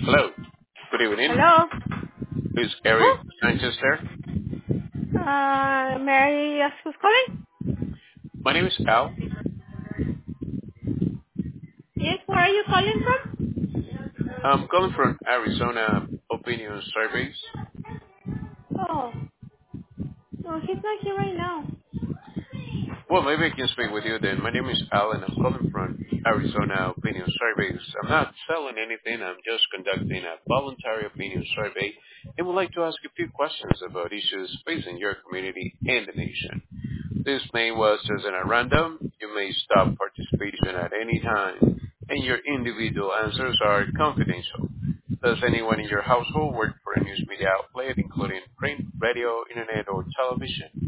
Hello. Good evening. Hello? Is Eric Who? Sanchez there? May I ask who's calling? My name is Al. Yes, where are you calling from? I'm calling from Arizona Opinion Surveys. Oh, no, he's not here right now. Well, maybe I can speak with you then. My name is Al and I'm calling from Arizona Opinion Surveys. I'm not selling anything. I'm just conducting a voluntary opinion survey and would like to ask a few questions about issues facing your community and the nation. This name was chosen at random. You may stop participation at any time, and your individual answers are confidential. Does anyone in your household work for a news media outlet, including print, radio, internet, or television?